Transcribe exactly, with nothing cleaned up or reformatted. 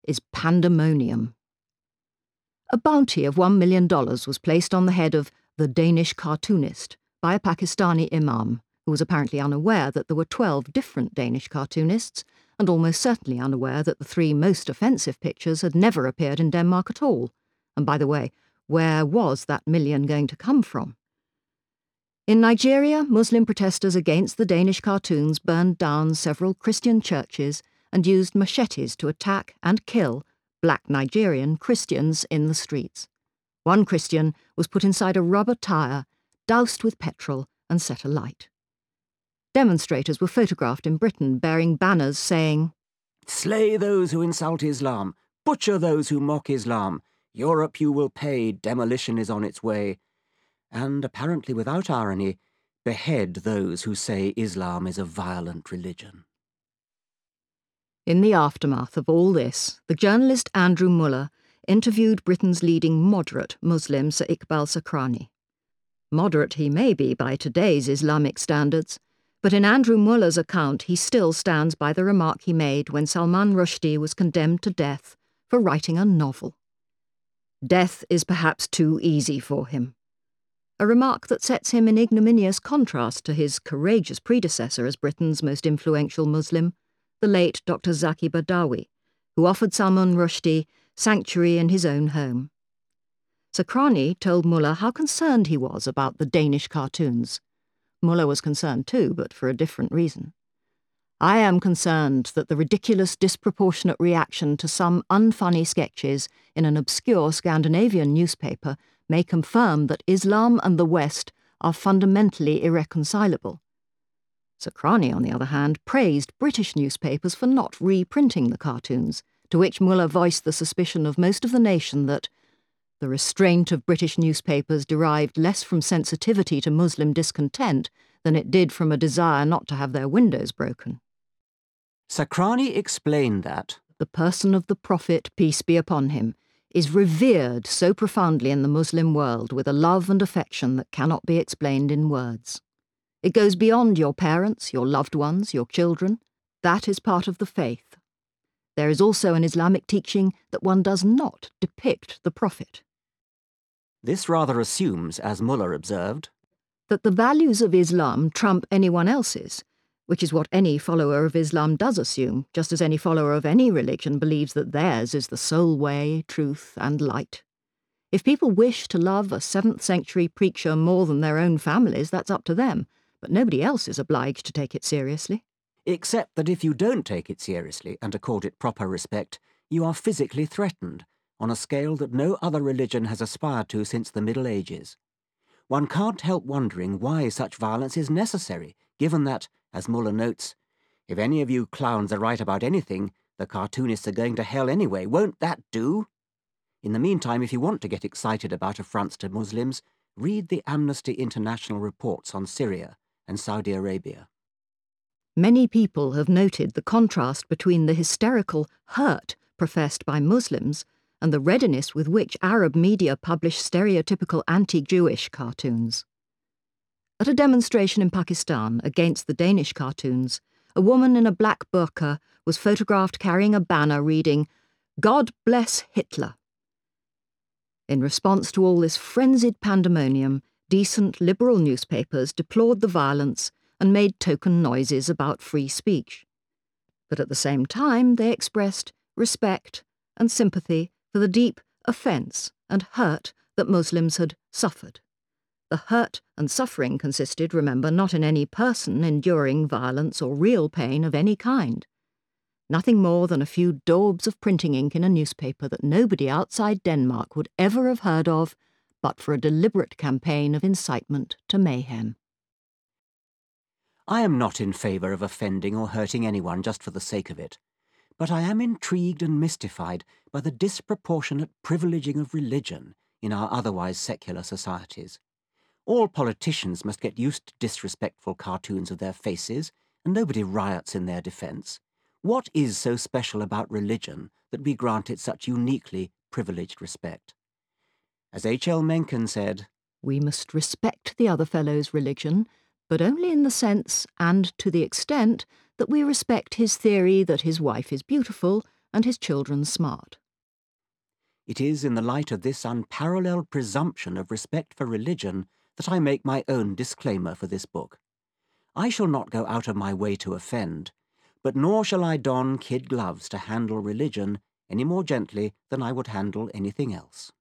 is pandemonium. A bounty of one million dollars was placed on the head of the Danish cartoonist by a Pakistani imam, who was apparently unaware that there were twelve different Danish cartoonists, and almost certainly unaware that the three most offensive pictures had never appeared in Denmark at all. And by the way, where was that million going to come from? In Nigeria, Muslim protesters against the Danish cartoons burned down several Christian churches and used machetes to attack and kill black Nigerian Christians in the streets. One Christian was put inside a rubber tyre, doused with petrol, and set alight. Demonstrators were photographed in Britain bearing banners saying, "Slay those who insult Islam, butcher those who mock Islam. Europe you will pay, demolition is on its way." And, apparently without irony, behead those who say Islam is a violent religion. In the aftermath of all this, the journalist Andrew Muller interviewed Britain's leading moderate Muslim, Sir Iqbal Sakrani. Moderate he may be by today's Islamic standards, but in Andrew Muller's account he still stands by the remark he made when Salman Rushdie was condemned to death for writing a novel. Death is perhaps too easy for him. A remark that sets him in ignominious contrast to his courageous predecessor as Britain's most influential Muslim, the late Doctor Zaki Badawi, who offered Salman Rushdie sanctuary in his own home. Sakrani told Muller how concerned he was about the Danish cartoons. Muller was concerned too, but for a different reason. "I am concerned that the ridiculous, disproportionate reaction to some unfunny sketches in an obscure Scandinavian newspaper may confirm that Islam and the West are fundamentally irreconcilable." Sakrani, on the other hand, praised British newspapers for not reprinting the cartoons, to which Muller voiced the suspicion of most of the nation that the restraint of British newspapers derived less from sensitivity to Muslim discontent than it did from a desire not to have their windows broken. Sakrani explained that the person of the Prophet, peace be upon him, is revered so profoundly in the Muslim world with a love and affection that cannot be explained in words. It goes beyond your parents, your loved ones, your children. That is part of the faith. There is also an Islamic teaching that one does not depict the Prophet. This rather assumes, as Muller observed, that the values of Islam trump anyone else's, which is what any follower of Islam does assume, just as any follower of any religion believes that theirs is the sole way, truth, and light. If people wish to love a seventh century preacher more than their own families, that's up to them, but nobody else is obliged to take it seriously. Except that if you don't take it seriously and accord it proper respect, you are physically threatened, on a scale that no other religion has aspired to since the Middle Ages. One can't help wondering why such violence is necessary, given that, as Muller notes, if any of you clowns are right about anything, the cartoonists are going to hell anyway. Won't that do? In the meantime, if you want to get excited about affronts to Muslims, read the Amnesty International reports on Syria and Saudi Arabia. Many people have noted the contrast between the hysterical hurt professed by Muslims and the readiness with which Arab media publish stereotypical anti-Jewish cartoons. At a demonstration in Pakistan against the Danish cartoons, a woman in a black burqa was photographed carrying a banner reading, "God bless Hitler." In response to all this frenzied pandemonium, decent liberal newspapers deplored the violence and made token noises about free speech. But at the same time, they expressed respect and sympathy for the deep offence and hurt that Muslims had suffered. The hurt and suffering consisted, remember, not in any person enduring violence or real pain of any kind. Nothing more than a few daubs of printing ink in a newspaper that nobody outside Denmark would ever have heard of, but for a deliberate campaign of incitement to mayhem. I am not in favour of offending or hurting anyone just for the sake of it, but I am intrigued and mystified by the disproportionate privileging of religion in our otherwise secular societies. All politicians must get used to disrespectful cartoons of their faces, and nobody riots in their defence. What is so special about religion that we grant it such uniquely privileged respect? As H L Mencken said, "We must respect the other fellow's religion, but only in the sense and to the extent that we respect his theory that his wife is beautiful and his children smart. It is in the light of this unparalleled presumption of respect for religion that I make my own disclaimer for this book. I shall not go out of my way to offend, but nor shall I don kid gloves to handle religion any more gently than I would handle anything else.